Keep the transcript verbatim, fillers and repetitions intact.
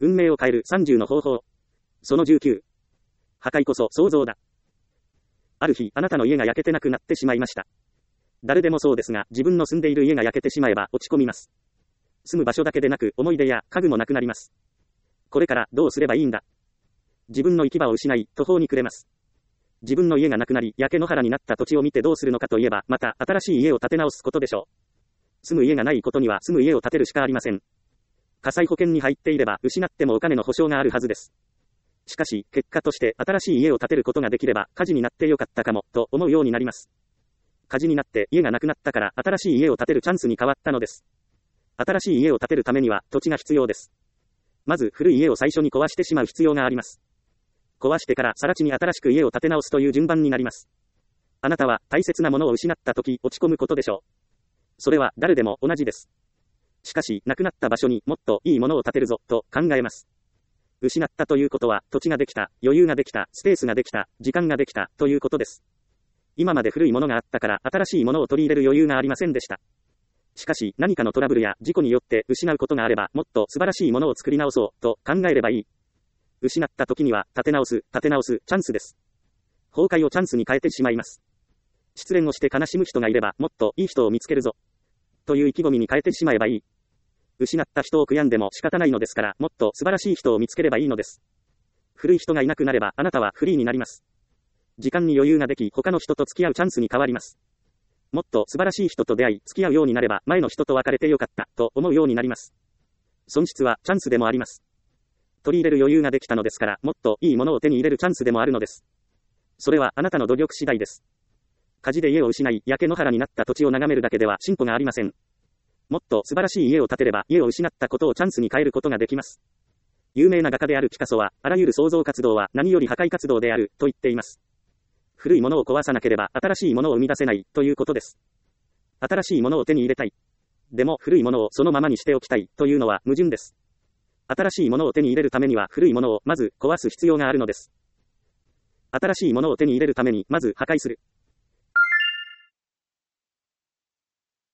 運命を変えるさんじゅうの方法。そのじゅうきゅう。破壊こそ創造だ。ある日、あなたの家が焼けてなくなってしまいました。誰でもそうですが、自分の住んでいる家が焼けてしまえば落ち込みます。住む場所だけでなく、思い出や家具もなくなります。これからどうすればいいんだ。自分の行き場を失い、途方に暮れます。自分の家がなくなり、焼け野原になった土地を見てどうするのかといえば、また新しい家を建て直すことでしょう。住む家がないことには住む家を建てるしかありません。火災保険に入っていれば、失ってもお金の保証があるはずです。しかし、結果として新しい家を建てることができれば、火事になってよかったかも、と思うようになります。火事になって家がなくなったから新しい家を建てるチャンスに変わったのです。新しい家を建てるためには土地が必要です。まず古い家を最初に壊してしまう必要があります。壊してから更地に新しく家を建て直すという順番になります。あなたは大切なものを失った時落ち込むことでしょう。それは誰でも同じです。しかし、なくなった場所にもっといいものを建てるぞ、と考えます。失ったということは、土地ができた、余裕ができた、スペースができた、時間ができた、ということです。今まで古いものがあったから、新しいものを取り入れる余裕がありませんでした。しかし、何かのトラブルや事故によって失うことがあれば、もっと素晴らしいものを作り直そう、と考えればいい。失った時には、建て直す、建て直す、チャンスです。崩壊をチャンスに変えてしまいます。失恋をして悲しむ人がいれば、もっといい人を見つけるぞ。という意気込みに変えてしまえばいい。失った人を悔やんでも仕方ないのですから、もっと素晴らしい人を見つければいいのです。古い人がいなくなれば、あなたはフリーになります。時間に余裕ができ、他の人と付き合うチャンスに変わります。もっと素晴らしい人と出会い、付き合うようになれば、前の人と別れてよかった、と思うようになります。損失はチャンスでもあります。取り入れる余裕ができたのですから、もっといいものを手に入れるチャンスでもあるのです。それはあなたの努力次第です。火事で家を失い、焼け野原になった土地を眺めるだけでは進歩がありません。もっと素晴らしい家を建てれば、家を失ったことをチャンスに変えることができます。有名な画家であるピカソは、あらゆる創造活動は何より破壊活動である、と言っています。古いものを壊さなければ、新しいものを生み出せない、ということです。新しいものを手に入れたい。でも、古いものをそのままにしておきたい、というのは矛盾です。新しいものを手に入れるためには、古いものをまず壊す必要があるのです。新しいものを手に入れるために、まず破壊する。